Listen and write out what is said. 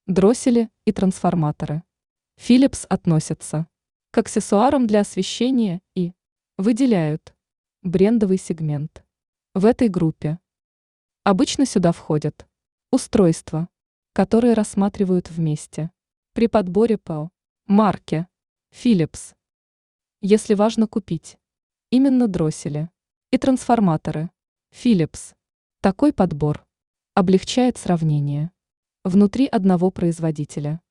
Дроссели и трансформаторы. Philips относятся к аксессуарам для освещения и выделяют брендовый сегмент. В этой группе обычно сюда входят устройства, которые рассматривают вместе при подборе по марке Philips. Если важно купить именно дроссели и трансформаторы Philips, такой подбор облегчает сравнение внутри одного производителя.